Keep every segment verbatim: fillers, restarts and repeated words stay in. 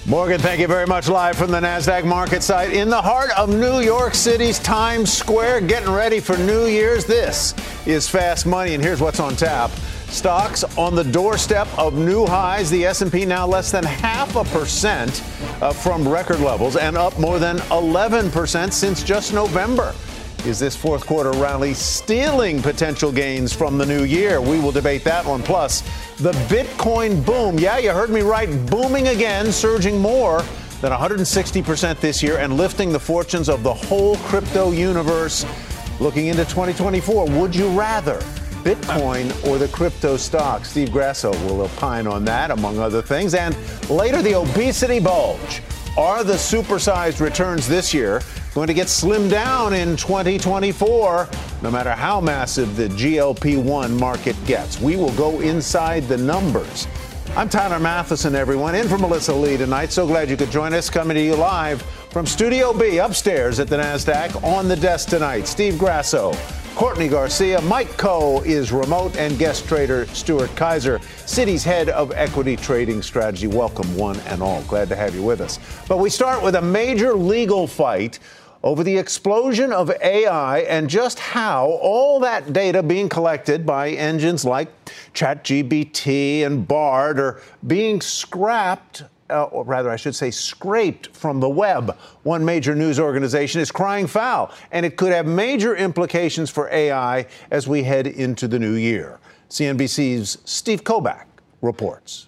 Morgan, thank you very much. Live from the NASDAQ market site in the heart of New York City's Times Square, getting ready for New Year's. This is Fast Money, and here's what's on tap. Stocks on the doorstep of new highs. The S and P now less than half a percent uh, from record levels and up more than eleven percent since just November. Is this fourth quarter rally stealing potential gains from the new year? We will debate that one. Plus, the Bitcoin boom. Yeah, you heard me right. Booming again, surging more than one hundred sixty percent this year and lifting the fortunes of the whole crypto universe. Looking into twenty twenty-four, would you rather Bitcoin or the crypto stock? Steve Grasso will opine on that, among other things. And later, the obesity bulge. Are the supersized returns this year going to get slimmed down in twenty twenty-four, no matter how massive the G L P one market gets? We will go inside the numbers. I'm Tyler Matheson, everyone, in for Melissa Lee tonight. So glad you could join us. Coming to you live from Studio B upstairs at the NASDAQ. On the desk tonight, Steve Grasso, Courtney Garcia, Mike Coe is remote, and guest trader Stuart Kaiser, Citi's head of equity trading strategy. Welcome, one and all. Glad to have you with us. But we start with a major legal fight over the explosion of A I and just how all that data being collected by engines like ChatGPT and Bard are being scrapped, uh, or rather, I should say, scraped from the web. One major news organization is crying foul, and it could have major implications for A I as we head into the new year. C N B C's Steve Kobach reports.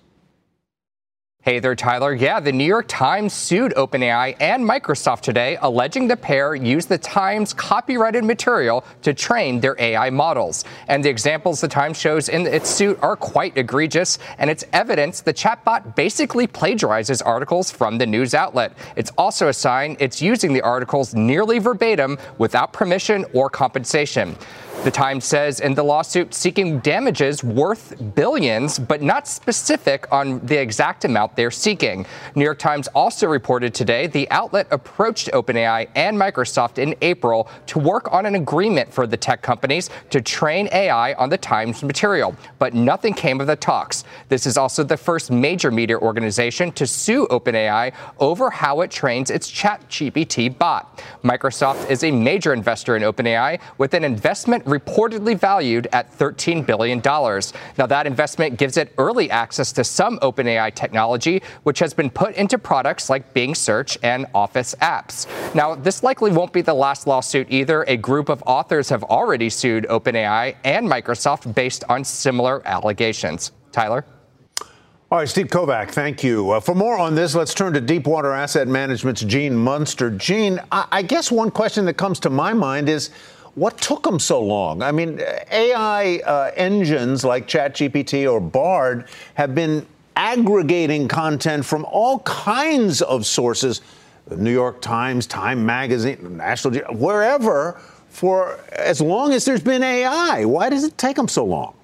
Hey there, Tyler. Yeah, the New York Times sued OpenAI and Microsoft today, alleging the pair used the Times' copyrighted material to train their A I models. And the examples the Times shows in its suit are quite egregious, and it's evidence the chatbot basically plagiarizes articles from the news outlet. It's also a sign it's using the articles nearly verbatim without permission or compensation. The Times says in the lawsuit seeking damages worth billions, but not specific on the exact amount they're seeking. New York Times also reported today the outlet approached OpenAI and Microsoft in April to work on an agreement for the tech companies to train A I on the Times material, but nothing came of the talks. This is also the first major media organization to sue OpenAI over how it trains its ChatGPT bot. Microsoft is a major investor in OpenAI with an investment reportedly valued at thirteen billion dollars. Now, that investment gives it early access to some OpenAI technology, which has been put into products like Bing Search and Office apps. Now, this likely won't be the last lawsuit either. A group of authors have already sued OpenAI and Microsoft based on similar allegations. Tyler? All right, Steve Kobach, thank you. Uh, for more on this, let's turn to Deepwater Asset Management's Gene Munster. Gene, I, I guess one question that comes to my mind is, what took them so long? I mean, A I uh, engines like ChatGPT or Bard have been aggregating content from all kinds of sources, the New York Times, Time Magazine, National Ge- wherever, for as long as there's been A I. Why does it take them so long?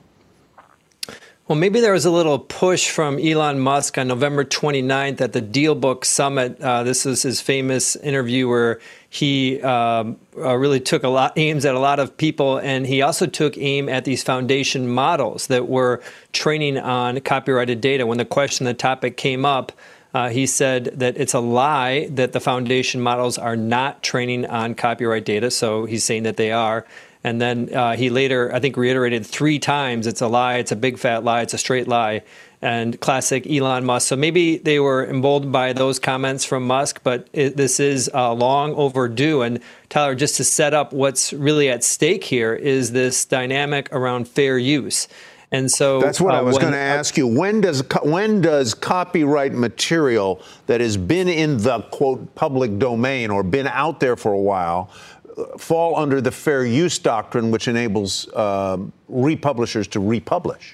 Well, maybe there was a little push from Elon Musk on November twenty-ninth at the DealBook Summit. Uh, this is his famous interview where he um, uh, really took a lot aims at a lot of people, and he also took aim at these foundation models that were training on copyrighted data. When the question, the topic came up, uh, he said that it's a lie that the foundation models are not training on copyright data. So he's saying that they are. And then uh, he later, I think, reiterated three times, it's a lie, it's a big fat lie, it's a straight lie. And classic Elon Musk. So maybe they were emboldened by those comments from Musk, but it, this is uh, long overdue. And Tyler, just to set up what's really at stake here is this dynamic around fair use. And so that's what uh, I was going to uh, ask you. When does when does copyright material that has been in the, quote, public domain or been out there for a while fall under the fair use doctrine, which enables uh, republishers to republish?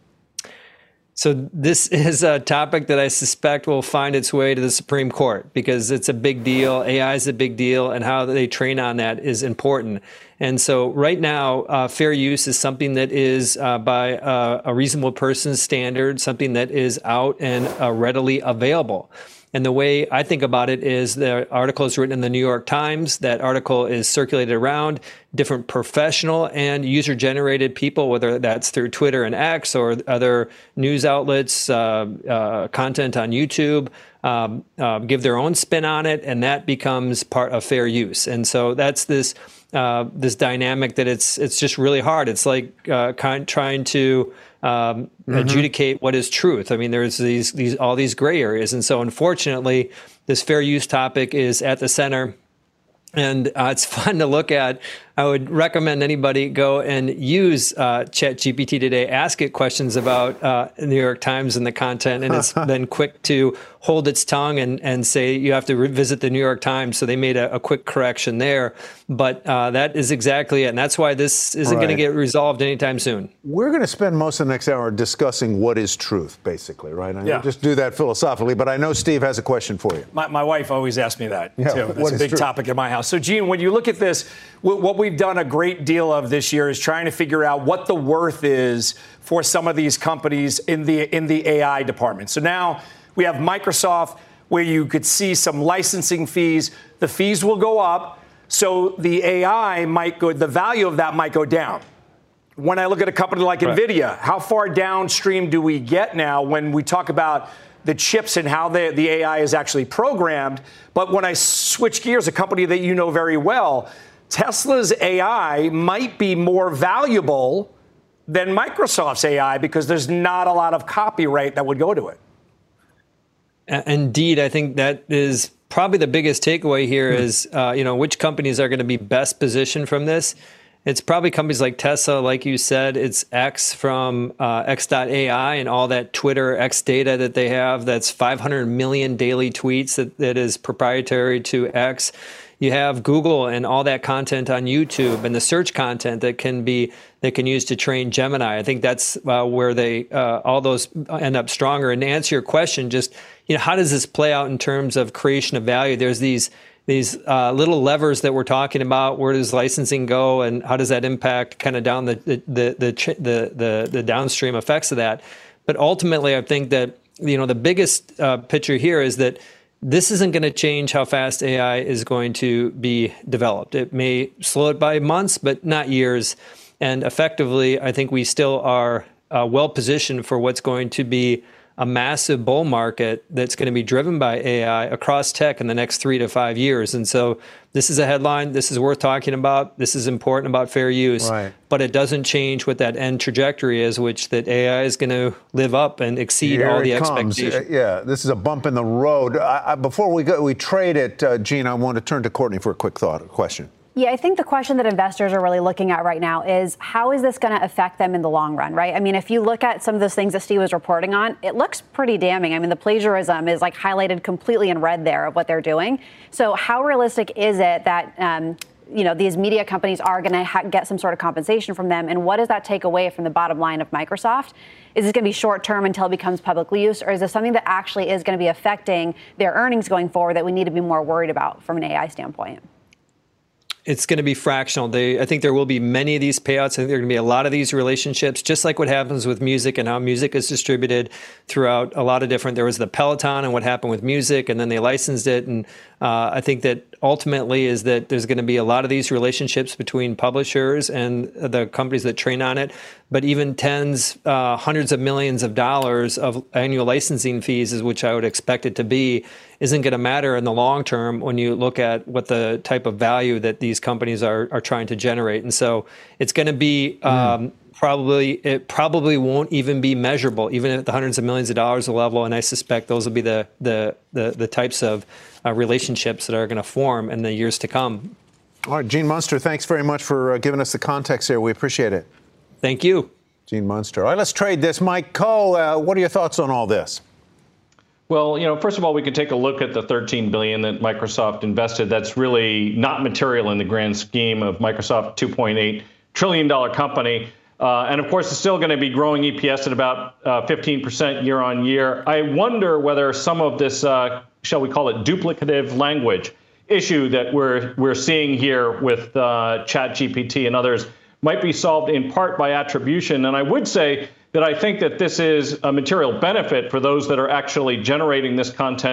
So this is a topic that I suspect will find its way to the Supreme Court because it's a big deal. A I is a big deal, and how they train on that is important. And so right now, uh, fair use is something that is uh, by uh, a reasonable person's standard, something that is out and uh, readily available. And the way I think about it is the article is written in the New York Times. That article is circulated around. different professional and user-generated people, whether that's through Twitter and X or other news outlets, uh, uh, content on YouTube, um, uh, give their own spin on it, and that becomes part of fair use. And so that's this uh, this dynamic that it's it's just really hard. It's like uh, kind, trying to um, mm-hmm. adjudicate what is truth. I mean, there's these these all these gray areas, and so unfortunately, this fair use topic is at the center. And uh, it's fun to look at. I would recommend anybody go and use uh, ChatGPT today, ask it questions about uh, the New York Times and the content, and it's then quick to hold its tongue and, and say you have to revisit the New York Times. So they made a, a quick correction there. But uh, that is exactly it. And that's why this isn't right. going to get resolved anytime soon. We're going to spend most of the next hour discussing what is truth, basically, right? I yeah. just do that philosophically. But I know Steve has a question for you. My, my wife always asks me that, yeah, too. That's a big truth? topic in my house. So, Gene, when you look at this, what we've done a great deal of this year is trying to figure out what the worth is for some of these companies in the in the A I department. So now we have Microsoft, where you could see some licensing fees. The fees will go up, so the A I might go, the value of that might go down. When I look at a company like right. NVIDIA, how far downstream do we get now when we talk about the chips and how the, the A I is actually programmed? But when I switch gears, a company that you know very well, Tesla's A I might be more valuable than Microsoft's A I because there's not a lot of copyright that would go to it. Indeed, I think that is probably the biggest takeaway here hmm. is, uh, you know, which companies are going to be best positioned from this. It's probably companies like Tesla, like you said. It's X from uh, X dot A I and all that Twitter X data that they have. That's five hundred million daily tweets that, that is proprietary to X. You have Google and all that content on YouTube and the search content that can be that can use to train Gemini. I think that's uh, where they uh, all those end up stronger. And to answer your question, just you know, how does this play out in terms of creation of value? There's these these uh, little levers that we're talking about. Where does licensing go, and how does that impact kind of down the the the the the, the, the downstream effects of that? But ultimately, I think that you know the biggest uh, picture here is that this isn't going to change how fast A I is going to be developed. It may slow it by months, but not years. And effectively, I think we still are uh, well positioned for what's going to be a massive bull market that's going to be driven by A I across tech in the next three to five years. And so this is a headline. This is worth talking about. This is important about fair use. Right. But it doesn't change what that end trajectory is, which that A I is going to live up and exceed Here all the it comes. expectations. Yeah, this is a bump in the road. I, I, before we go, we trade it, uh, Gene, I want to turn to Courtney for a quick thought, a question. Yeah, I think the question that investors are really looking at right now is how is this going to affect them in the long run, right? I mean, if you look at some of those things that Steve was reporting on, it looks pretty damning. I mean, the plagiarism is like highlighted completely in red there of what they're doing. So how realistic is it that, um, you know, these media companies are going to ha- get some sort of compensation from them? And what does that take away from the bottom line of Microsoft? Is this going to be short term until it becomes publicly used? Or is this something that actually is going to be affecting their earnings going forward that we need to be more worried about from an A I standpoint? It's going to be fractional. They, I think there will be many of these payouts. I think there are going to be a lot of these relationships, just like what happens with music and how music is distributed throughout a lot of different. There was the Peloton and what happened with music, and then they licensed it. And uh, I think that ultimately is that there's going to be a lot of these relationships between publishers and the companies that train on it. But even tens, uh, hundreds of millions of dollars of annual licensing fees, is which I would expect it to be, isn't going to matter in the long term when you look at what the type of value that these companies are are trying to generate. And so it's going to be um, mm. probably, it probably won't even be measurable, even at the hundreds of millions of dollars level. And I suspect those will be the the the, the types of uh, relationships that are going to form in the years to come. All right, Gene Munster, thanks very much for uh, giving us the context here. We appreciate it. Thank you. Gene Munster. All right, let's trade this. Mike Coe, uh, what are your thoughts on all this? Well, you know, first of all, we could take a look at the thirteen billion dollars that Microsoft invested. That's really not material in the grand scheme of Microsoft, two point eight trillion dollars company. Uh, and of course, it's still going to be growing E P S at about uh, fifteen percent year on year. I wonder whether some of this, uh, shall we call it, duplicative language issue that we're we're seeing here with uh, ChatGPT and others might be solved in part by attribution. And I would say that I think that this is a material benefit for those that are actually generating this content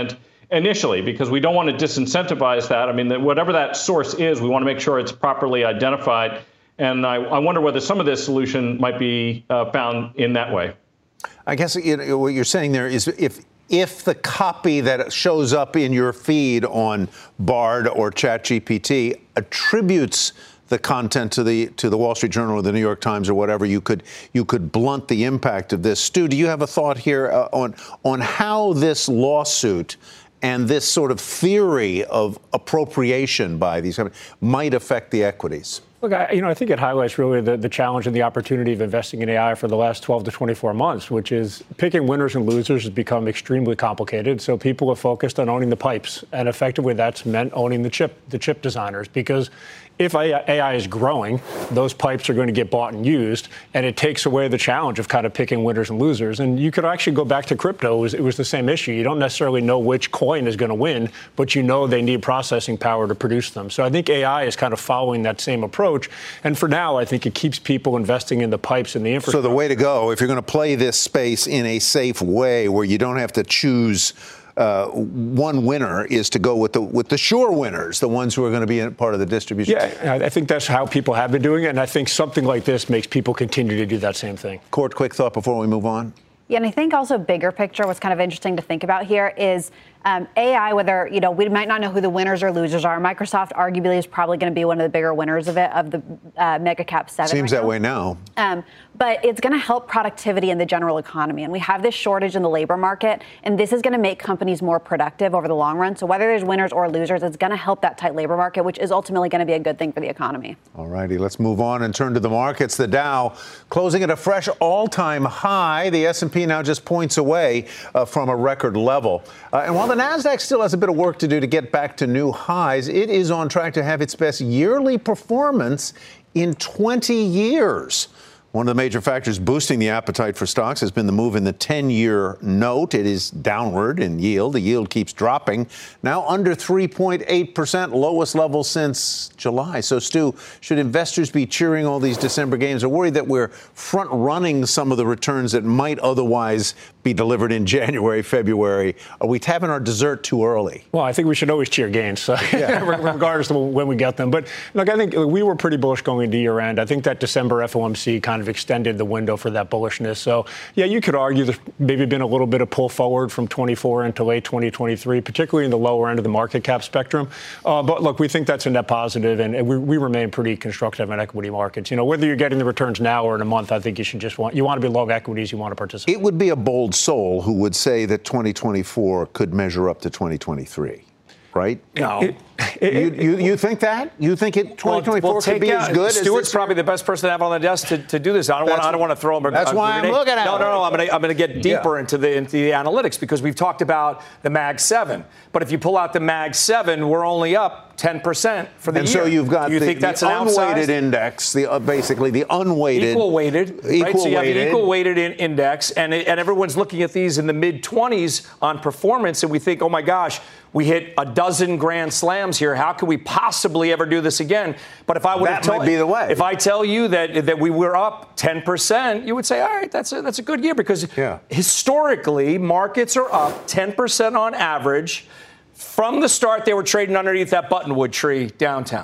initially, because we don't want to disincentivize that. I mean, whatever that source is, we want to make sure it's properly identified. And I, I wonder whether some of this solution might be uh, found in that way. I guess you know, what you're saying there is if if the copy that shows up in your feed on Bard or ChatGPT attributes the content to the to the Wall Street Journal or the New York Times or whatever, you could you could blunt the impact of this. Stu, do you have a thought here uh, on on how this lawsuit and this sort of theory of appropriation by these companies might affect the equities? Look, I, you know, I think it highlights really the, the challenge and the opportunity of investing in A I for the last twelve to twenty-four months, which is picking winners and losers has become extremely complicated. So people are focused on owning the pipes, and effectively that's meant owning the chip, the chip designers, because if A I is growing, those pipes are going to get bought and used, and it takes away the challenge of kind of picking winners and losers. And you could actually go back to crypto. It was, it was the same issue. You don't necessarily know which coin is going to win, but you know they need processing power to produce them. So I think A I is kind of following that same approach. And for now, I think it keeps people investing in the pipes and the infrastructure. So the way to go, if you're going to play this space in a safe way where you don't have to choose Uh, one winner, is to go with the with the sure winners, the ones who are going to be in part of the distribution. Yeah, I think that's how people have been doing it, and I think something like this makes people continue to do that same thing. Court, quick thought before we move on. Yeah, and I think also bigger picture, what's kind of interesting to think about here is um, A I, whether, you know, we might not know who the winners or losers are. Microsoft arguably is probably going to be one of the bigger winners of it, of the uh, mega cap seven. Seems right that now. way now. Um, but it's going to help productivity in the general economy. And we have this shortage in the labor market, and this is going to make companies more productive over the long run. So whether there's winners or losers, it's going to help that tight labor market, which is ultimately going to be a good thing for the economy. All righty, let's move on and turn to the markets. The Dow closing at a fresh all-time high. The S and P now just points away uh, from a record level. Uh, and while the Nasdaq still has a bit of work to do to get back to new highs, it is on track to have its best yearly performance in twenty years. One of the major factors boosting the appetite for stocks has been the move in the ten-year note. It is downward in yield. The yield keeps dropping, now under three point eight percent, lowest level since July. So, Stu, should investors be cheering all these December gains or worried that we're front-running some of the returns that might otherwise be delivered in January, February? Are we tapping our dessert too early? Well, I think we should always cheer gains, so yeah. regardless of when we get them. But, look, I think we were pretty bullish going into year-end. I think that December F O M C kind of extended the window for that bullishness. So, yeah, you could argue there's maybe been a little bit of pull forward from twenty-four into late twenty twenty-three, particularly in the lower end of the market cap spectrum. Uh, but, look, we think that's a net positive, and, and we, we remain pretty constructive in equity markets. You know, whether you're getting the returns now or in a month, I think you should just want, you want to be long equities, you want to participate. It would be a bold soul who would say that twenty twenty-four could measure up to twenty twenty-three. Right? No. It, it, you, you, you think that? You think it twenty twenty-four well, could be out, as good? Stuart's as probably the best person to have on the desk to, to do this. I don't want. I don't want to throw him. A, that's a why grenade. I'm looking at no, it. No, no, no. I'm going to. I'm going to get deeper yeah. into the into the analytics because we've talked about the Mag seven. But if you pull out the Mag seven, we're only up ten percent for the and year. And so you've got do you the, think that's the an unweighted outsized? index, the uh, basically the unweighted, equal weighted, equal right? So you weighted. have the equal weighted in index, and it, and everyone's looking at these in the mid twenties on performance, and we think, oh my gosh, we hit a dozen grand slams here. How could we possibly ever do this again? But if I would that have might be the way. If I tell you that that we were up ten percent, you would say, all right, that's a, that's a good year because yeah. historically markets are up ten percent on average. From the start, they were trading underneath that buttonwood tree downtown.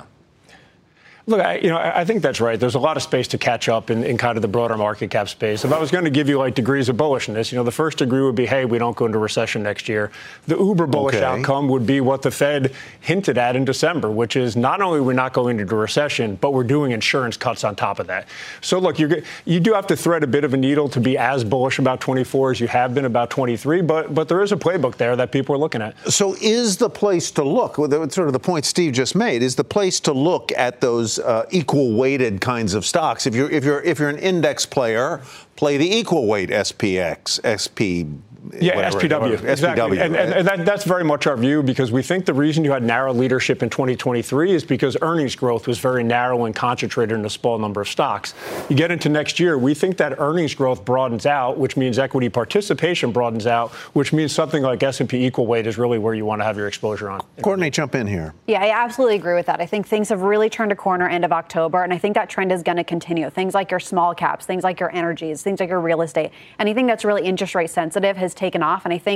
Look, I, you know, I think that's right. There's a lot of space to catch up in, in kind of the broader market cap space. If I was going to give you like degrees of bullishness, you know, the first degree would be, hey, we don't go into recession next year. The uber bullish okay. outcome would be what the Fed hinted at in December, which is not only we're not going into recession, but we're doing insurance cuts on top of that. So, look, you you do have to thread a bit of a needle to be as bullish about twenty-four as you have been about twenty-three, but but there is a playbook there that people are looking at. So is the place to look, well, sort of the point Steve just made, is the place to look at those Uh, equal weighted kinds of stocks. If you're if you're if you're an index player, play the equal weight S P X, S P. Yeah, whatever, S P W. whatever, Exactly. S P W, and, right? and that, that's very much our view because we think the reason you had narrow leadership in twenty twenty-three is because earnings growth was very narrow and concentrated in a small number of stocks. You get into next year, we think that earnings growth broadens out, which means equity participation broadens out, which means something like S and P equal weight is really where you want to have your exposure on. Courtney, jump in here. Yeah, I absolutely agree with that. I think things have really turned a corner end of October, and I think that trend is going to continue. Things like your small caps, things like your energies, things like your real estate, anything that's really interest rate sensitive has taken off, and I think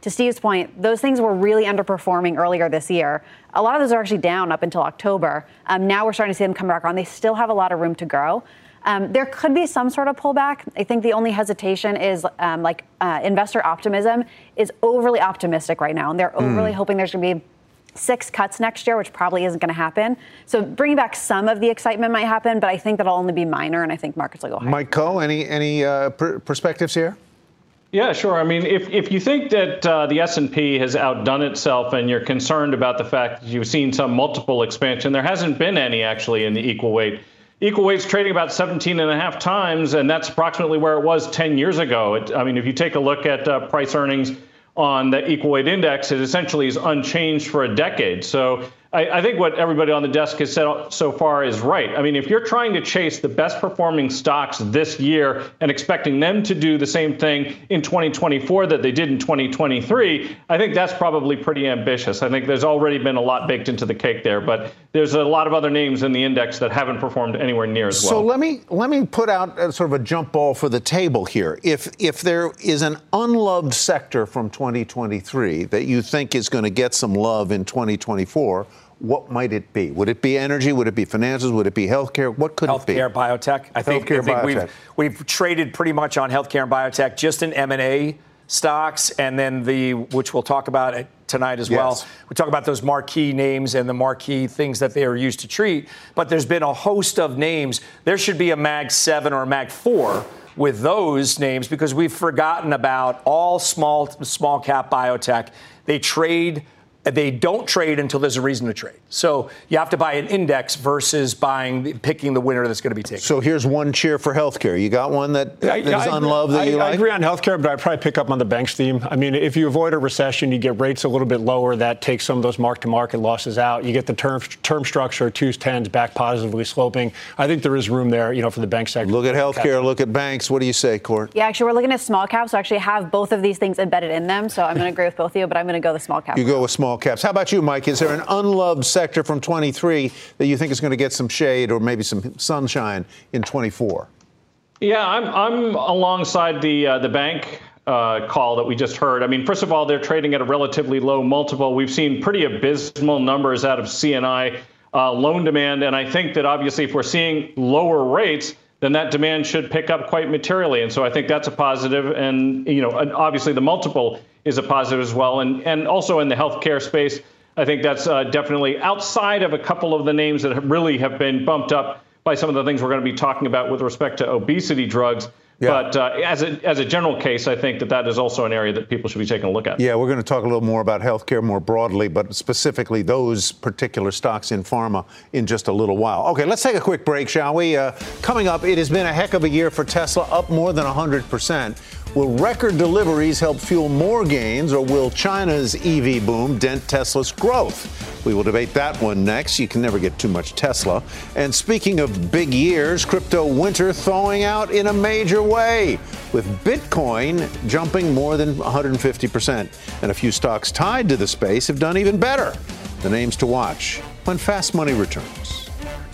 to Steve's point, those things were really underperforming earlier this year. A lot of those are actually down up until October. Um, now we're starting to see them come back on. They still have a lot of room to grow. Um, there could be some sort of pullback. I think the only hesitation is um, like uh, investor optimism is overly optimistic right now. And they're mm. overly hoping there's going to be six cuts next year, which probably isn't going to happen. So bringing back some of the excitement might happen, but I think that'll only be minor, and I think markets will go higher. Mike Coe, any, any uh, per- perspectives here? Yeah, sure. I mean, if, if you think that uh, the S and P has outdone itself and you're concerned about the fact that you've seen some multiple expansion, there hasn't been any actually in the equal weight. Equal weight's trading about seventeen and a half times, and that's approximately where it was ten years ago. It, I mean, if you take a look at uh, price earnings on the equal weight index, it essentially is unchanged for a decade. So I, I think what everybody on the desk has said so far is right. I mean, if you're trying to chase the best performing stocks this year and expecting them to do the same thing in twenty twenty-four that they did in twenty twenty-three, I think that's probably pretty ambitious. I think there's already been a lot baked into the cake there, but there's a lot of other names in the index that haven't performed anywhere near as well. So let me let me put out a, sort of a jump ball for the table here. If if there is an unloved sector from twenty twenty-three that you think is going to get some love in twenty twenty-four, what might it be? Would it be energy? Would it be financials? Would it be healthcare? What could healthcare, it be? Healthcare, biotech. I think, healthcare, I think biotech. We've, we've traded pretty much on healthcare and biotech, just in M and A stocks, and then the, which we'll talk about tonight as yes. well. We talk about those marquee names and the marquee things that they are used to treat. But there's been a host of names. There should be a Mag seven or a Mag four with those names because we've forgotten about all small, small cap biotech. They trade. They don't trade until there's a reason to trade. So you have to buy an index versus buying, picking the winner that's going to be taken. So here's one cheer for healthcare. You got one that, that I, is I, unloved that I, you I like? agree on healthcare, but I'd probably pick up on the banks theme. I mean, if you avoid a recession, you get rates a little bit lower. That takes some of those mark-to-market losses out. You get the term term structure, twos, tens back positively sloping. I think there is room there, you know, for the bank sector. Look at healthcare. Look at banks. What do you say, Court? Yeah, actually, we're looking at small caps. So actually have both of these things embedded in them. So I'm going to agree with both of you, but I'm going to go the small cap. You go with small caps. How about you, Mike? Is there an unloved sector from twenty-three that you think is going to get some shade or maybe some sunshine in twenty-four? Yeah, I'm I'm alongside the uh, the bank uh, call that we just heard. I mean, first of all, they're trading at a relatively low multiple. We've seen pretty abysmal numbers out of C and I uh, loan demand, and I think that obviously if we're seeing lower rates, then that demand should pick up quite materially. And so I think that's a positive. And, you know, obviously the multiple is a positive as well. And and also in the healthcare space, I think that's uh, definitely outside of a couple of the names that have really have been bumped up by some of the things we're going to be talking about with respect to obesity drugs. Yeah. But uh, as a as a general case, I think that that is also an area that people should be taking a look at. Yeah, we're going to talk a little more about healthcare more broadly, but specifically those particular stocks in pharma in just a little while. Okay, let's take a quick break, shall we? Uh, coming up, it has been a heck of a year for Tesla, up more than one hundred percent. Will record deliveries help fuel more gains, or will China's E V boom dent Tesla's growth? We will debate that one next. You can never get too much Tesla. And speaking of big years, crypto winter thawing out in a major way, with Bitcoin jumping more than one hundred fifty percent. And a few stocks tied to the space have done even better. The names to watch when Fast Money returns.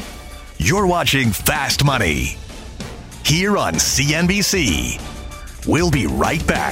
You're watching Fast Money here on C N B C. We'll be right back.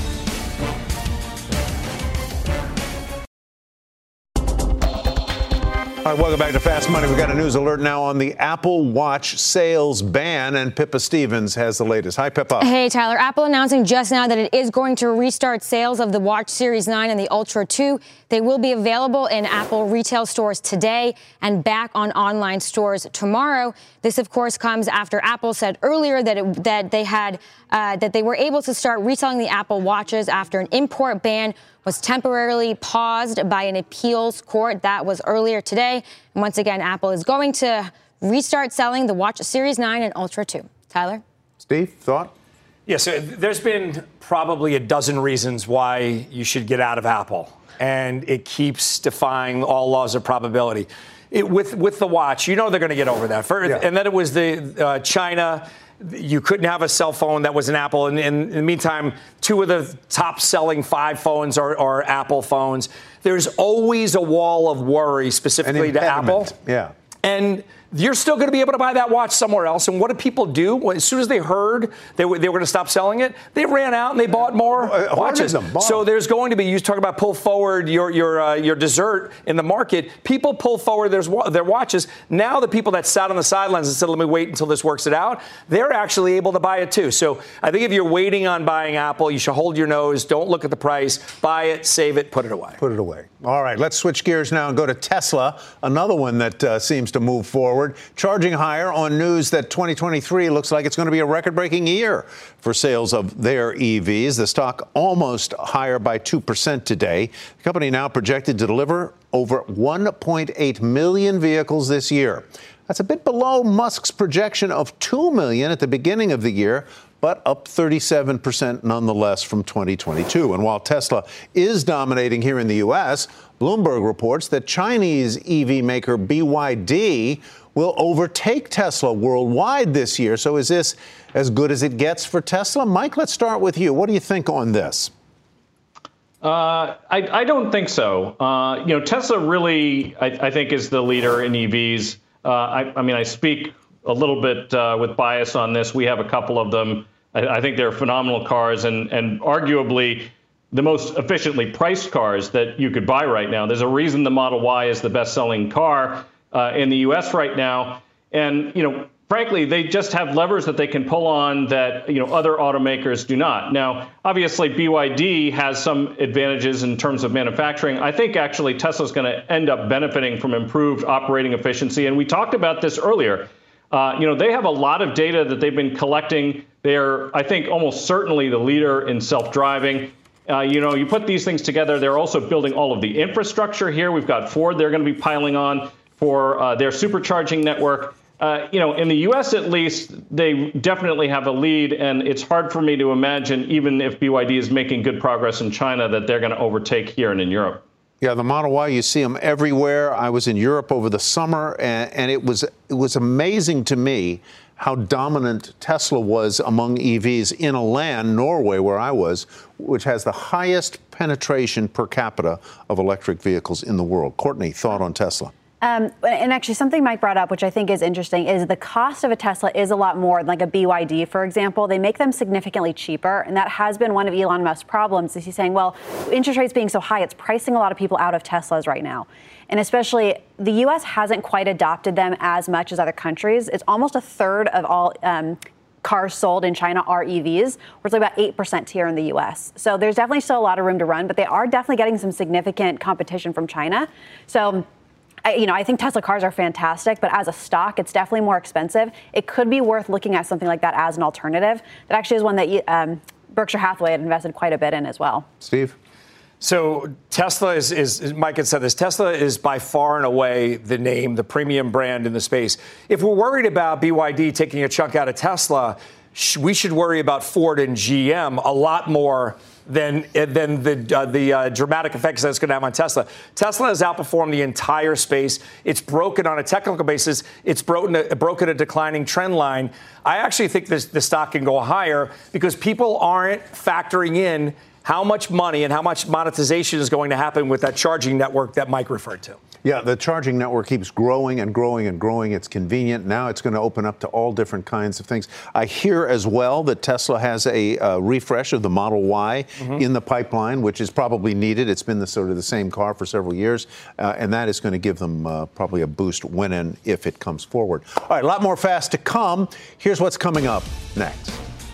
All right, welcome back to Fast Money. We've got a news alert now on the Apple Watch sales ban, and Pippa Stevens has the latest. Hi, Pippa. Hey, Tyler. Apple announcing just now that it is going to restart sales of the Watch Series nine and the Ultra two. They will be available in Apple retail stores today and back on online stores tomorrow. This, of course, comes after Apple said earlier that it, that they had uh, that they were able to start reselling the Apple Watches after an import ban was temporarily paused by an appeals court. That was earlier today. And once again, Apple is going to restart selling the Watch Series nine and Ultra two. Tyler? Steve, thought? Yeah, so there's been probably a dozen reasons why you should get out of Apple. And it keeps defying all laws of probability. It, with with the watch, you know they're going to get over that. For, yeah. And then it was the uh, China. You couldn't have a cell phone that was an Apple. And, and in the meantime, two of the top-selling five phones are, are Apple phones. There's always a wall of worry specifically to Apple. Yeah. And you're still going to be able to buy that watch somewhere else. And what did people do? Well, as soon as they heard they were, they were going to stop selling it, they ran out and they bought more uh, watches. Them, so there's going to be, you talk about pull forward your your uh, your dessert in the market. People pull forward their, their watches. Now the people that sat on the sidelines and said, let me wait until this works it out, they're actually able to buy it too. So I think if you're waiting on buying Apple, you should hold your nose. Don't look at the price. Buy it, save it, put it away. Put it away. All right, let's switch gears now and go to Tesla, another one that uh, seems to move forward. Charging higher on news that twenty twenty-three looks like it's going to be a record-breaking year for sales of their E Vs. The stock almost higher by two percent today. The company now projected to deliver over one point eight million vehicles this year. That's a bit below Musk's projection of two million at the beginning of the year, but up thirty-seven percent nonetheless from twenty twenty-two. And while Tesla is dominating here in the U S, Bloomberg reports that Chinese E V maker B Y D will overtake Tesla worldwide this year. So is this as good as it gets for Tesla? Mike, let's start with you. What do you think on this? Uh, I, I don't think so. Uh, you know, Tesla really, I, I think, is the leader in E Vs. Uh, I, I mean, I speak a little bit uh, with bias on this. We have a couple of them. I, I think they're phenomenal cars and, and arguably the most efficiently priced cars that you could buy right now. There's a reason the Model Y is the best-selling car uh, in the U S right now. And, you know, frankly, they just have levers that they can pull on that, you know, other automakers do not. Now, obviously, B Y D has some advantages in terms of manufacturing. I think actually Tesla's going to end up benefiting from improved operating efficiency. And we talked about this earlier. Uh, you know, they have a lot of data that they've been collecting. They're, I think, almost certainly the leader in self-driving. Uh, you know, you put these things together, they're also building all of the infrastructure here. We've got Ford they're going to be piling on for uh, their supercharging network. Uh, you know, in the U S at least, they definitely have a lead, and it's hard for me to imagine, even if B Y D is making good progress in China, that they're going to overtake here and in Europe. Yeah, the Model Y, you see them everywhere. I was in Europe over the summer, and, and it was it was amazing to me how dominant Tesla was among E Vs in a land, Norway, where I was, which has the highest penetration per capita of electric vehicles in the world. Courtney, thought on Tesla? Um, and actually, something Mike brought up, which I think is interesting, is the cost of a Tesla is a lot more than like a B Y D, for example. They make them significantly cheaper, and that has been one of Elon Musk's problems. Is he's saying, well, interest rates being so high, it's pricing a lot of people out of Teslas right now. And especially the U S hasn't quite adopted them as much as other countries. It's almost a third of all um, cars sold in China are E Vs, where it's like about eight percent here in the U S. So there's definitely still a lot of room to run, but they are definitely getting some significant competition from China. So I, you know, I think Tesla cars are fantastic, but as a stock, it's definitely more expensive. It could be worth looking at something like that as an alternative. That actually is one that um, Berkshire Hathaway had invested quite a bit in as well. Steve? So Tesla is, is, Mike had said this, Tesla is by far and away the name, the premium brand in the space. If we're worried about B Y D taking a chunk out of Tesla, sh- we should worry about Ford and G M a lot more than, than the, uh, the uh, dramatic effects that's going to have on Tesla. Tesla has outperformed the entire space. It's broken on a technical basis. It's broken a, broken a declining trend line. I actually think this, the stock can go higher because people aren't factoring in how much money and how much monetization is going to happen with that charging network that Mike referred to. Yeah, the charging network keeps growing and growing and growing. It's convenient. Now it's going to open up to all different kinds of things. I hear as well that Tesla has a uh, refresh of the Model Y mm-hmm. in the pipeline, which is probably needed. It's been the sort of the same car for several years, uh, and that is going to give them uh, probably a boost when and if it comes forward. All right, a lot more fast to come. Here's what's coming up next.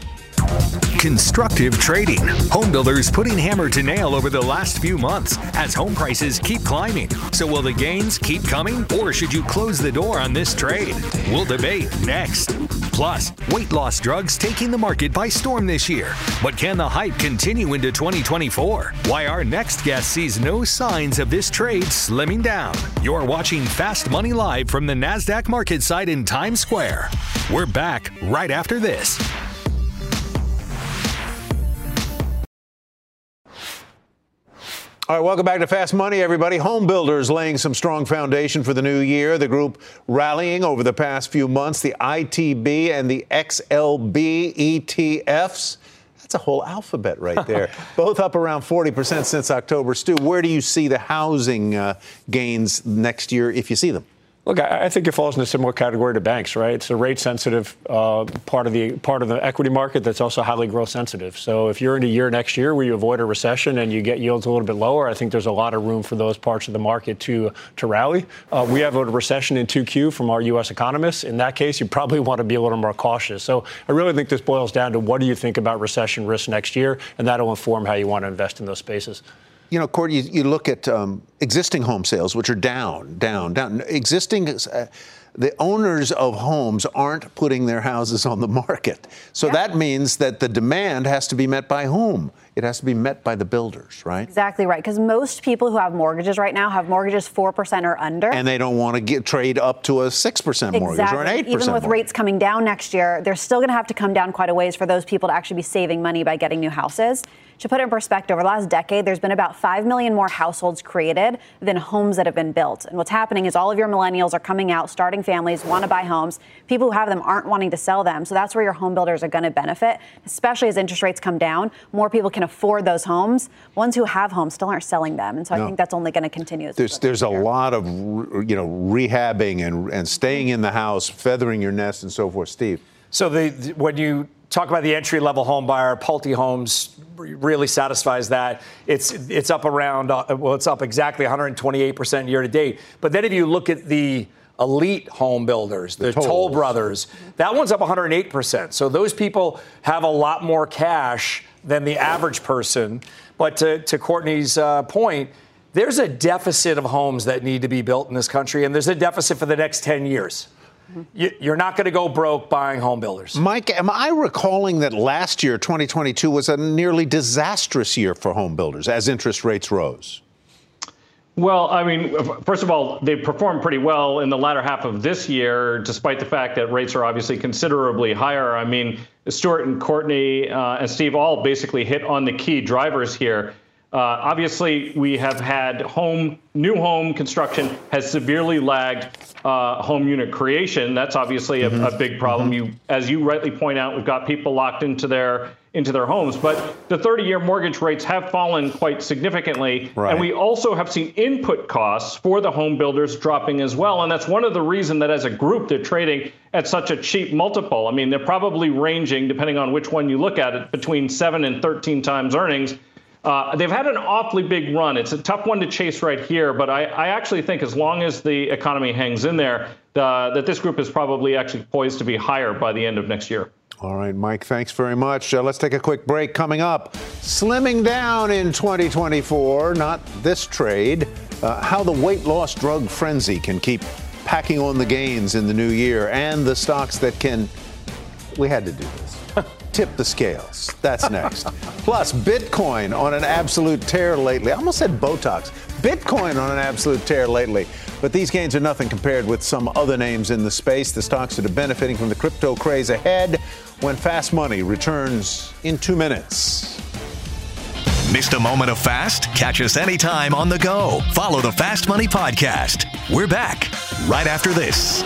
Constructive trading. Home builders putting hammer to nail over the last few months as home prices keep climbing. So will the gains keep coming, or should you close the door on this trade? We'll debate next. Plus, weight loss drugs taking the market by storm this year. But can the hype continue into twenty twenty-four? Why our next guest sees no signs of this trade slimming down. You're watching Fast Money Live from the NASDAQ market site in Times Square. We're back right after this. All right, welcome back to Fast Money, everybody. Home builders laying some strong foundation for the new year. The group rallying over the past few months, the I T B and the X L B E T Fs. That's a whole alphabet right there. Both up around forty percent since October. Stu, where do you see the housing uh, gains next year, if you see them? Look, I think it falls in a similar category to banks, right? It's a rate-sensitive uh, part of the part of the equity market that's also highly growth-sensitive. So if you're in a year next year where you avoid a recession and you get yields a little bit lower, I think there's a lot of room for those parts of the market to to rally. Uh, we have a recession in two Q from our U S economists. In that case, you probably want to be a little more cautious. So I really think this boils down to what do you think about recession risk next year, and that'll inform how you want to invest in those spaces. You know, Courtney, you, you look at um, existing home sales, which are down, down, down. Existing, uh, the owners of homes aren't putting their houses on the market. So yeah. that means that the demand has to be met by whom? It has to be met by the builders, right? Exactly right. Because most people who have mortgages right now have mortgages four percent or under. And they don't want to get trade up to a six percent mortgage exactly. or an eight percent Even with mortgage. rates coming down next year, they're still going to have to come down quite a ways for those people to actually be saving money by getting new houses. To put it in perspective, over the last decade, there's been about five million more households created than homes that have been built. And what's happening is all of your millennials are coming out, starting families, want to buy homes. People who have them aren't wanting to sell them. So that's where your home builders are going to benefit, especially as interest rates come down. More people can afford those homes. Ones who have homes still aren't selling them. And so no. I think that's only going to continue. There's, there's a lot of, you know, rehabbing and, and staying in the house, feathering your nest and so forth. Steve. So the, when you talk about the entry-level home buyer, Pulte Homes really satisfies that. It's it's up around, uh, well, it's up exactly one hundred twenty-eight percent year to date. But then if you look at the elite home builders, the, the Toll Brothers, that one's up one hundred eight percent. So those people have a lot more cash than the average person. But to, to Courtney's uh, point, there's a deficit of homes that need to be built in this country, and there's a deficit for the next ten years. You're not going to go broke buying home builders. Mike, am I recalling that last year, twenty twenty-two, was a nearly disastrous year for home builders as interest rates rose? Well, I mean, first of all, they performed pretty well in the latter half of this year, despite the fact that rates are obviously considerably higher. I mean, Stuart and Courtney uh, and Steve all basically hit on the key drivers here. Uh, obviously, we have had home, new home construction has severely lagged uh, home unit creation. That's obviously a, mm-hmm. a big problem. Mm-hmm. You, as you rightly point out, we've got people locked into their into their homes. But the thirty-year mortgage rates have fallen quite significantly. Right. And we also have seen input costs for the home builders dropping as well. And that's one of the reasons that as a group, they're trading at such a cheap multiple. I mean, they're probably ranging, depending on which one you look at it, between seven and thirteen times earnings. Uh, they've had an awfully big run. It's a tough one to chase right here, but I, I actually think as long as the economy hangs in there, uh, that this group is probably actually poised to be higher by the end of next year. All right, Mike, thanks very much. Uh, let's take a quick break. Coming up, slimming down in twenty twenty-four, not this trade, uh, how the weight loss drug frenzy can keep packing on the gains in the new year, and the stocks that can, we had to do this. Tip the scales. That's next. Plus, Bitcoin on an absolute tear lately. I almost said Botox. Bitcoin on an absolute tear lately. But these gains are nothing compared with some other names in the space. The stocks that are benefiting from the crypto craze ahead when Fast Money returns in two minutes. Missed a moment of Fast? Catch us anytime on the go. Follow the Fast Money Podcast. We're back right after this.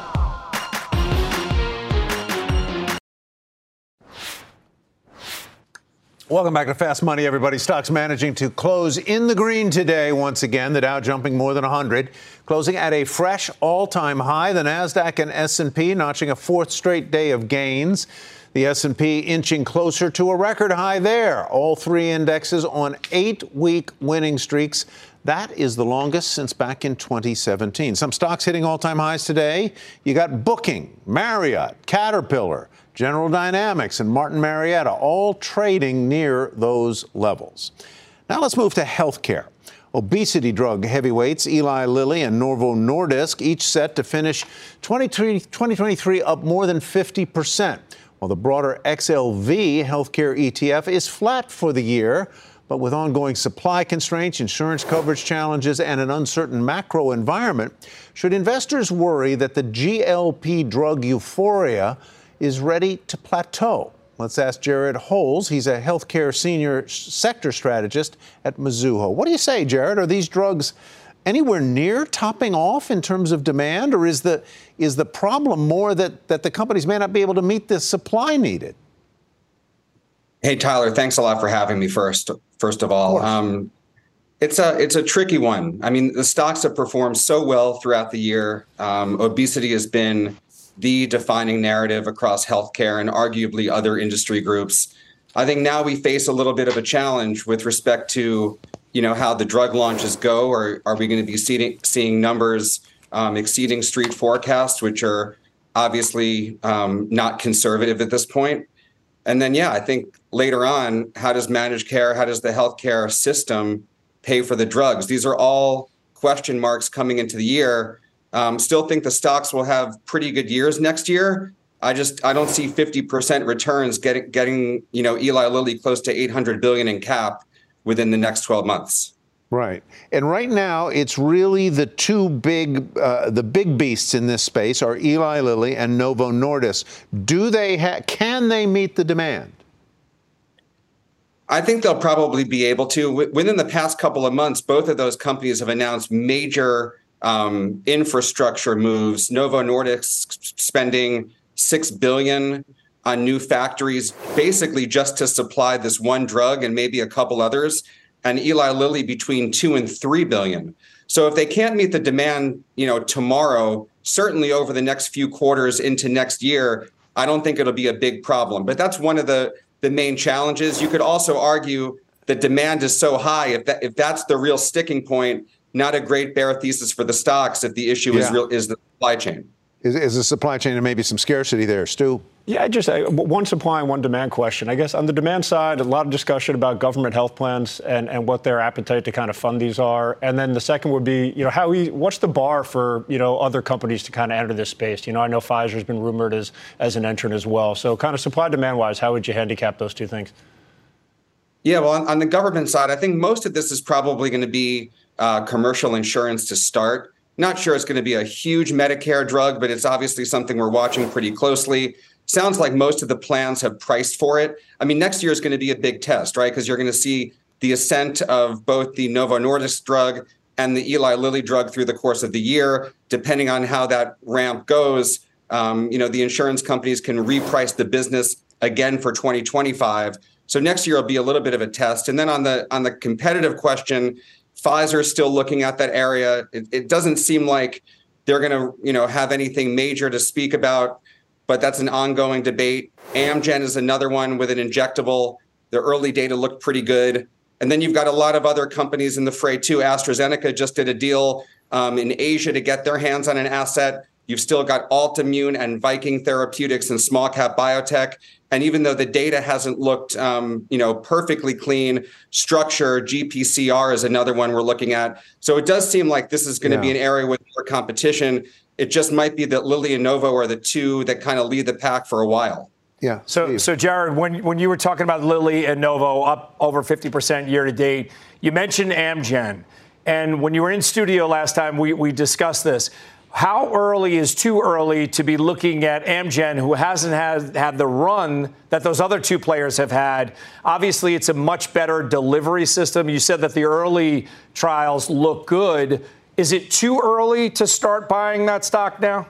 Welcome back to Fast Money, everybody. Stocks managing to close in the green today once again. The Dow jumping more than one hundred, closing at a fresh all-time high. The Nasdaq and S and P notching a fourth straight day of gains. The S and P inching closer to a record high there. All three indexes on eight-week winning streaks. That is the longest since back in twenty seventeen. Some stocks hitting all-time highs today. You got Booking, Marriott, Caterpillar, General Dynamics, and Martin Marietta, all trading near those levels. Now let's move to healthcare. Obesity drug heavyweights Eli Lilly and Novo Nordisk each set to finish twenty twenty-three up more than fifty percent, while the broader X L V healthcare E T F is flat for the year. But with ongoing supply constraints, insurance coverage challenges, and an uncertain macro environment, should investors worry that the G L P drug euphoria is ready to plateau? Let's ask Jared Holes. He's a healthcare senior sector strategist at Mizuho. What do you say, Jared? Are these drugs anywhere near topping off in terms of demand, or is the is the problem more that, that the companies may not be able to meet the supply needed? Hey, Tyler, thanks a lot for having me first, first of all. Um, It's a it's a tricky one. I mean, the stocks have performed so well throughout the year. Um, obesity has been the defining narrative across healthcare and arguably other industry groups. I think now we face a little bit of a challenge with respect to, you know, how the drug launches go, or are we going to be seeing, seeing numbers um, exceeding street forecasts, which are obviously um, not conservative at this point. And then, yeah, I think later on, how does managed care, how does the healthcare system pay for the drugs? These are all question marks coming into the year. Um, still think the stocks will have pretty good years next year. I just I don't see fifty percent returns getting getting you know Eli Lilly close to eight hundred billion in cap within the next twelve months. Right. And right now, it's really the two big, uh, the big beasts in this space are Eli Lilly and Novo Nordisk. Do they ha- can they meet the demand? I think they'll probably be able to. Within the past couple of months, both of those companies have announced major um, infrastructure moves. Novo Nordisk spending six billion dollars on new factories, basically just to supply this one drug and maybe a couple others, and Eli Lilly between two and three billion. So if they can't meet the demand, you know, tomorrow, certainly over the next few quarters into next year, I don't think it'll be a big problem. But that's one of the the main challenges. You could also argue that demand is so high. If that if that's the real sticking point, not a great bear thesis for the stocks if the issue yeah. is real is the supply chain. Is, is the supply chain and maybe some scarcity there, Stu? Yeah, just uh, one supply and one demand question. I guess on the demand side, a lot of discussion about government health plans and, and what their appetite to kind of fund these are. And then the second would be, you know, how we, what's the bar for, you know, other companies to kind of enter this space? You know, I know Pfizer's been rumored as, as an entrant as well. So kind of supply demand wise, how would you handicap those two things? Yeah, well, on, on the government side, I think most of this is probably going to be uh, commercial insurance to start. Not sure it's going to be a huge Medicare drug, but it's obviously something we're watching pretty closely. Sounds like most of the plans have priced for it. I mean, next year is going to be a big test, right? Because you're going to see the ascent of both the Novo Nordisk drug and the Eli Lilly drug through the course of the year. Depending on how that ramp goes, um, you know, the insurance companies can reprice the business again for twenty twenty-five. So next year will be a little bit of a test. And then on the on the competitive question, Pfizer is still looking at that area. It, it doesn't seem like they're going to, you know, have anything major to speak about, but that's an ongoing debate. Amgen is another one with an injectable. The early data looked pretty good. And then you've got a lot of other companies in the fray too. AstraZeneca just did a deal um, in Asia to get their hands on an asset. You've still got Altimmune and Viking Therapeutics and small cap biotech. And even though the data hasn't looked, um, you know, perfectly clean, Structure, G P C R is another one we're looking at. So it does seem like this is going to yeah. be an area with more competition. It just might be that Lilly and Novo are the two that kind of lead the pack for a while. Yeah. So, Steve. so Jared, when when you were talking about Lilly and Novo up over fifty percent year to date, you mentioned Amgen. And when you were in studio last time, we, we discussed this. How early is too early to be looking at Amgen, who hasn't had, had the run that those other two players have had? Obviously, it's a much better delivery system. You said that the early trials look good. Is it too early to start buying that stock now?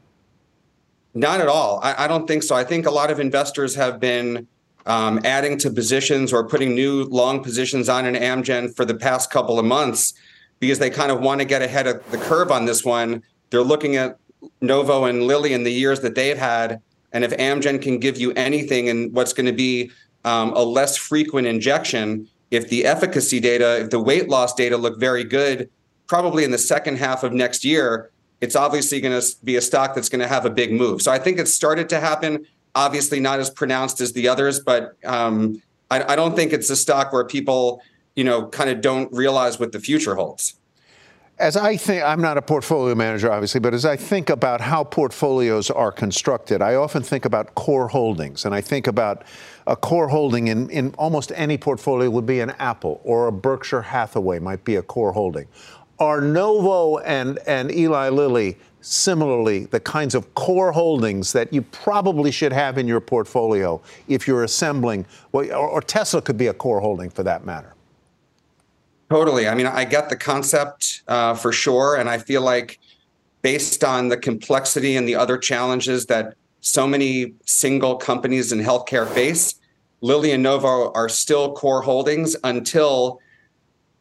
Not at all. I, I don't think so. I think a lot of investors have been um, adding to positions or putting new long positions on in Amgen for the past couple of months because they kind of want to get ahead of the curve on this one. They're looking at Novo and Lilly in the years that they've had. And if Amgen can give you anything in what's going to be um, a less frequent injection, if the efficacy data, if the weight loss data look very good, probably in the second half of next year, it's obviously going to be a stock that's going to have a big move. So I think it's started to happen, obviously not as pronounced as the others, but um, I, I don't think it's a stock where people, you know, kind of don't realize what the future holds. As I think, I'm not a portfolio manager, obviously, but as I think about how portfolios are constructed, I often think about core holdings. And I think about a core holding in, in almost any portfolio would be an Apple or a Berkshire Hathaway might be a core holding. Are Novo and, and Eli Lilly similarly the kinds of core holdings that you probably should have in your portfolio if you're assembling, well, or, or Tesla could be a core holding for that matter? Totally. I mean, I get the concept uh, for sure. And I feel like based on the complexity and the other challenges that so many single companies in healthcare face, Lilly and Novo are still core holdings until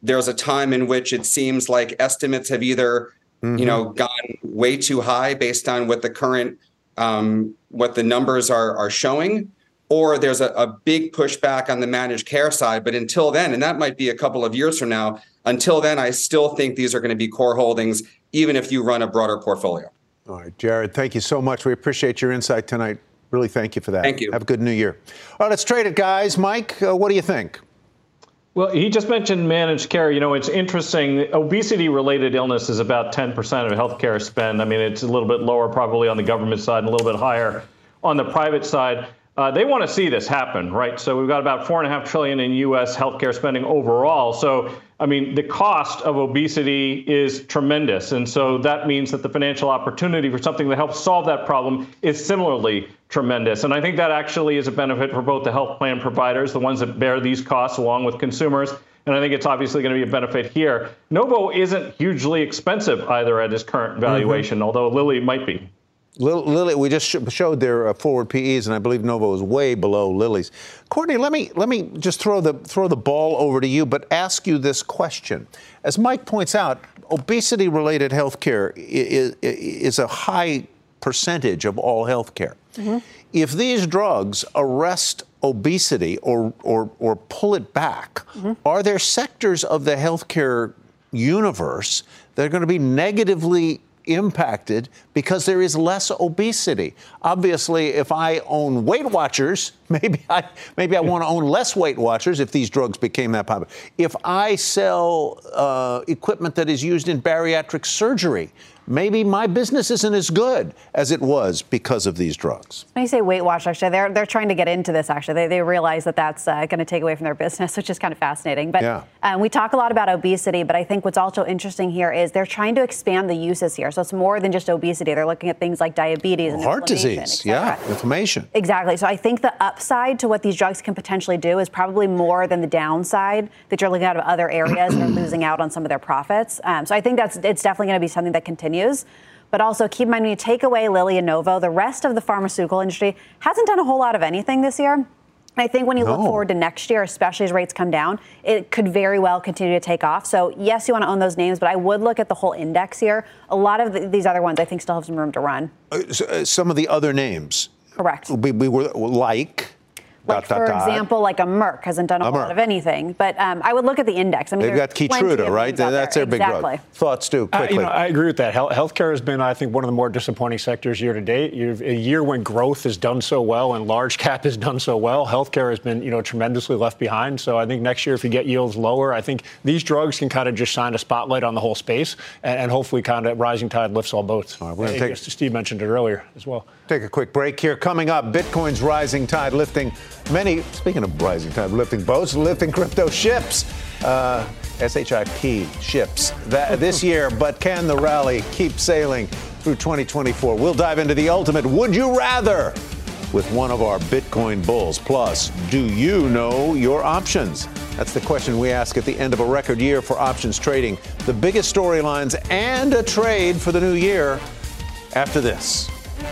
There's a time in which it seems like estimates have either, mm-hmm. you know, gone way too high based on what the current, um, what the numbers are are showing, or there's a, a big pushback on the managed care side. But until then, and that might be a couple of years from now, until then, I still think these are going to be core holdings, even if you run a broader portfolio. All right, Jared, thank you so much. We appreciate your insight tonight. Really, thank you for that. Thank you. Have a good new year. All right, let's trade it, guys. Mike, uh, what do you think? Well, he just mentioned managed care. You know, it's interesting. Obesity-related illness is about ten percent of healthcare spend. I mean, it's a little bit lower probably on the government side and a little bit higher on the private side. Uh, they want to see this happen, right? So we've got about four and a half trillion in U S healthcare spending overall. So, I mean, the cost of obesity is tremendous. And so that means that the financial opportunity for something that helps solve that problem is similarly tremendous. And I think that actually is a benefit for both the health plan providers, the ones that bear these costs along with consumers. And I think it's obviously going to be a benefit here. Novo isn't hugely expensive either at its current valuation, mm-hmm. although Lilly might be. Lilly, we just showed their uh, forward P Es, and I believe Novo is way below Lilly's. Courtney, let me let me just throw the throw the ball over to you, but ask you this question: as Mike points out, obesity-related health care is, is a high percentage of all health care. Mm-hmm. If these drugs arrest obesity or or or pull it back, mm-hmm. are there sectors of the healthcare universe that are going to be negatively impacted because there is less obesity? Obviously, if I own Weight Watchers, maybe I maybe I want to own less Weight Watchers if these drugs became that popular. If I sell uh, equipment that is used in bariatric surgery, maybe my business isn't as good as it was because of these drugs. When you say Weight Watch, actually, they're they're trying to get into this. Actually, they they realize that that's uh, going to take away from their business, which is kind of fascinating. But yeah. um, we talk a lot about obesity, but I think what's also interesting here is they're trying to expand the uses here. So it's more than just obesity. They're looking at things like diabetes and heart disease, yeah, inflammation. Exactly. So I think the upside to what these drugs can potentially do is probably more than the downside that you're looking at of other areas and are losing out on some of their profits. Um, so I think that's it's definitely going to be something that continues. But also keep in mind, when you take away Lilly and Novo, the rest of the pharmaceutical industry hasn't done a whole lot of anything this year. I think when you no. look forward to next year, especially as rates come down, it could very well continue to take off. So, yes, you want to own those names, but I would look at the whole index here. A lot of the, these other ones, I think, still have some room to run. Uh, so, uh, some of the other names. Correct. We, we were like... Like, dot, for dot, example, like a Merck hasn't done a, a whole Merck. lot of anything. But um, I would look at the index. I mean, they've got Keytruda, right? That's their big exactly. drug. Thoughts, Stu, quickly. Uh, you know, I agree with that. Healthcare has been, I think, one of the more disappointing sectors year to date. You've, a year when growth has done so well and large cap has done so well, healthcare has been, you know, tremendously left behind. So I think next year, if you get yields lower, I think these drugs can kind of just shine a spotlight on the whole space, and, and hopefully kind of rising tide lifts all boats. All right, we're going to take. Steve mentioned it earlier as well. Take a quick break here. Coming up, Bitcoin's rising tide lifting many, speaking of rising tide lifting boats, lifting crypto ships, uh, S H I P ships that, this year. But can the rally keep sailing through twenty twenty-four? We'll dive into the ultimate would you rather with one of our Bitcoin bulls. Plus, do you know your options? That's the question we ask at the end of a record year for options trading. The biggest storylines and a trade for the new year after this.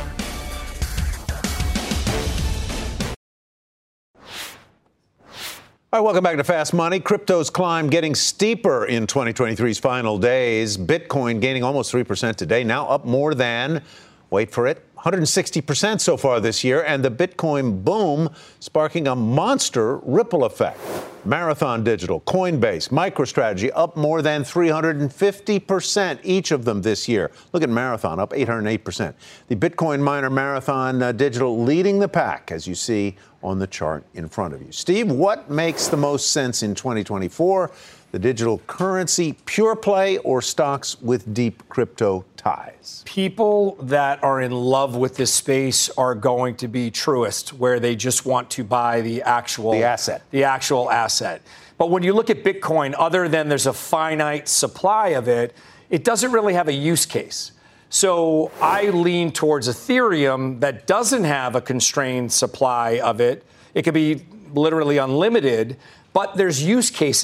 All right, welcome back to Fast Money. Crypto's climb getting steeper in twenty twenty-three's final days. Bitcoin gaining almost three percent today, now up more than, wait for it, one hundred sixty percent so far this year, and the Bitcoin boom sparking a monster ripple effect. Marathon Digital, Coinbase, MicroStrategy up more than three hundred fifty percent, each of them this year. Look at Marathon, up eight hundred eight percent. The Bitcoin miner Marathon uh, Digital leading the pack, as you see on the chart in front of you. Steve, what makes the most sense in twenty twenty-four? The digital currency pure play or stocks with deep crypto ties? People that are in love with this space are going to be truists, where they just want to buy the actual the asset. The actual asset. But when you look at Bitcoin, other than there's a finite supply of it, it doesn't really have a use case. So I lean towards Ethereum that doesn't have a constrained supply of it. It could be literally unlimited, but there's use cases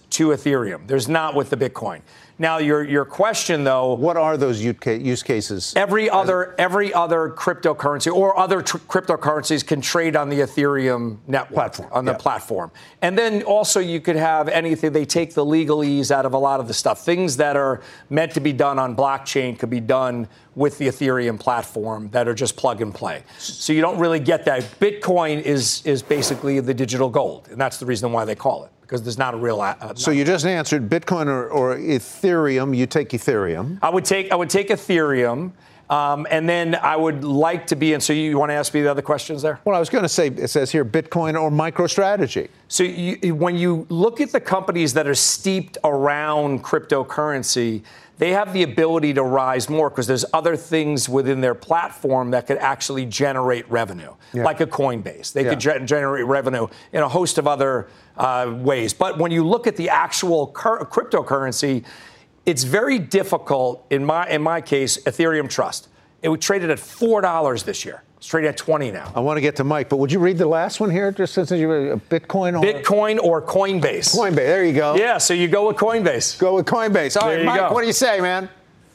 to Ethereum. There's not with the Bitcoin. Now, your your question, though. What are those use cases? Every other every other cryptocurrency or other tr- cryptocurrencies can trade on the Ethereum network, platform, on the yeah. platform. And then also you could have anything. They take the legalese out of a lot of the stuff. Things that are meant to be done on blockchain could be done with the Ethereum platform that are just plug and play. So you don't really get that. Bitcoin is is basically the digital gold, and that's the reason why they call it. Because there's not a real. Uh, so you just answered Bitcoin or, or Ethereum. You take Ethereum. I would take I would take Ethereum, um, and then I would like to be in. So you want to ask me the other questions there? Well, I was going to say it says here Bitcoin or MicroStrategy. So you, when you look at the companies that are steeped around cryptocurrency, they have the ability to rise more because there's other things within their platform that could actually generate revenue, yeah. like a Coinbase. They yeah. could ge- generate revenue in a host of other uh, ways. But when you look at the actual cur- cryptocurrency, it's very difficult. In my in my case, Ethereum Trust. It was traded at four dollars this year. It's trading at twenty now. I want to get to Mike, but would you read the last one here, just since you're a Bitcoin or Bitcoin or Coinbase? Coinbase. There you go. Yeah. So you go with Coinbase. Go with Coinbase. All there right, Mike. Go. What do you say, man?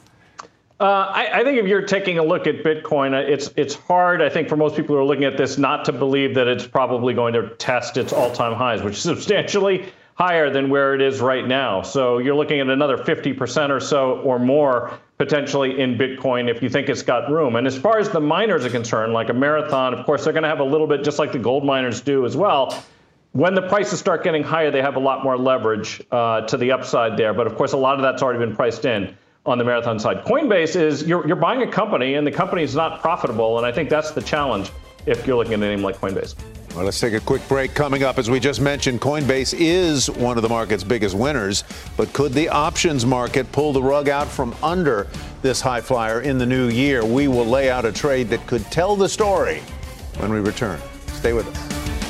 Uh, I, I think if you're taking a look at Bitcoin, it's it's hard, I think, for most people who are looking at this not to believe that it's probably going to test its all-time highs, which is substantially higher than where it is right now. So you're looking at another fifty percent or so or more potentially in Bitcoin if you think it's got room. And as far as the miners are concerned, like a Marathon, of course, they're going to have a little bit, just like the gold miners do as well. When the prices start getting higher, they have a lot more leverage uh, to the upside there. But of course, a lot of that's already been priced in on the Marathon side. Coinbase is you're, you're buying a company and the company is not profitable. And I think that's the challenge if you're looking at a name like Coinbase. Well, let's take a quick break. Coming up, as we just mentioned, Coinbase is one of the market's biggest winners. But could the options market pull the rug out from under this high flyer in the new year? We will lay out a trade that could tell the story when we return. Stay with us.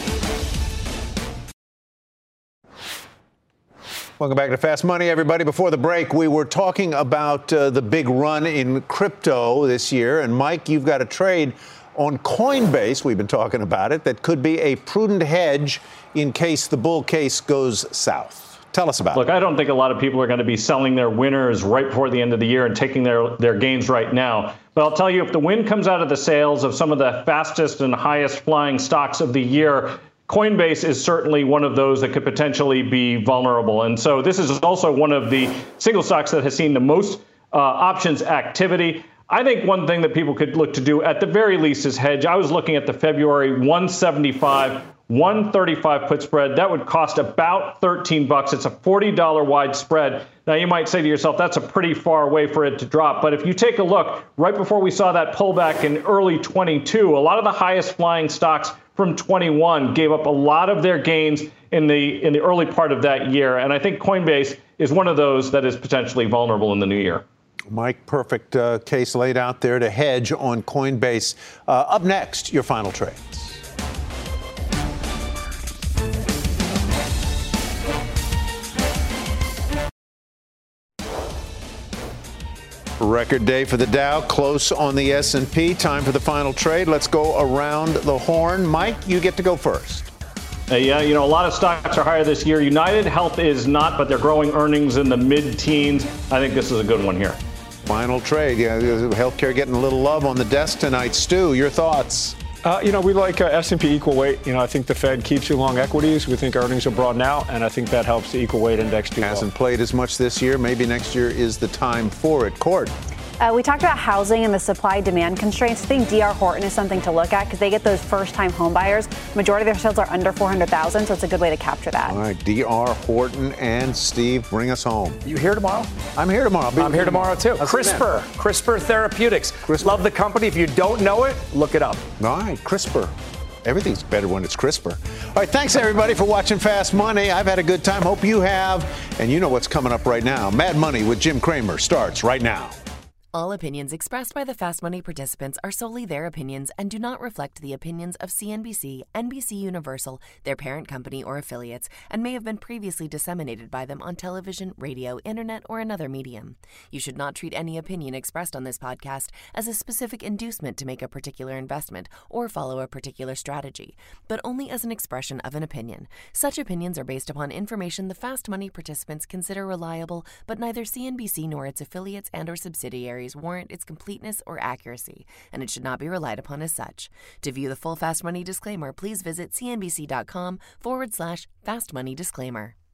Welcome back to Fast Money, everybody. Before the break, we were talking about uh, the big run in crypto this year. And Mike, you've got a trade on Coinbase, we've been talking about it, that could be a prudent hedge in case the bull case goes south. Tell us about Look, it. Look, I don't think a lot of people are going to be selling their winners right before the end of the year and taking their, their gains right now. But I'll tell you, if the wind comes out of the sails of some of the fastest and highest flying stocks of the year, Coinbase is certainly one of those that could potentially be vulnerable. And so this is also one of the single stocks that has seen the most uh, options activity. I think one thing that people could look to do at the very least is hedge. I was looking at the February one seventy-five, one thirty-five put spread. That would cost about thirteen bucks. It's a forty dollars wide spread. Now, you might say to yourself, that's a pretty far way for it to drop. But if you take a look, right before we saw that pullback in early twenty-two, a lot of the highest flying stocks from twenty-one gave up a lot of their gains in the in the early part of that year. And I think Coinbase is one of those that is potentially vulnerable in the new year. Mike, perfect uh, case laid out there to hedge on Coinbase. Uh, up next, your final trades. Record day for the Dow, close on the S and P. Time for the final trade. Let's go around the horn. Mike, you get to go first. Uh, yeah, you know, a lot of stocks are higher this year. United Health is not, but they're growing earnings in the mid-teens. I think this is a good one here. Final trade. Yeah, healthcare getting a little love on the desk tonight. Stu, your thoughts? Uh, you know, we like uh, S and P equal weight. You know, I think the Fed keeps you long equities. We think earnings are broadened out, and I think that helps the equal weight index do well. Hasn't played as much this year. Maybe next year is the time for it. Court. Uh, we talked about housing and the supply-demand constraints. I think D R Horton is something to look at because they get those first-time home buyers. Majority of their sales are under four hundred thousand, so it's a good way to capture that. All right, D R Horton and Steve, bring us home. You here tomorrow? I'm here tomorrow. I'm here tomorrow, too. I'll CRISPR. CRISPR Therapeutics. CRISPR. Love the company. If you don't know it, look it up. All right, CRISPR. Everything's better when it's CRISPR. All right, thanks, everybody, for watching Fast Money. I've had a good time. Hope you have. And you know what's coming up right now. Mad Money with Jim Cramer starts right now. All opinions expressed by the Fast Money participants are solely their opinions and do not reflect the opinions of C N B C, N B C Universal, their parent company, or affiliates, and may have been previously disseminated by them on television, radio, internet, or another medium. You should not treat any opinion expressed on this podcast as a specific inducement to make a particular investment or follow a particular strategy, but only as an expression of an opinion. Such opinions are based upon information the Fast Money participants consider reliable, but neither C N B C nor its affiliates and or subsidiaries warrant its completeness or accuracy, and it should not be relied upon as such. To view the full Fast Money disclaimer, please visit cnbc.com forward slash Fast Money Disclaimer.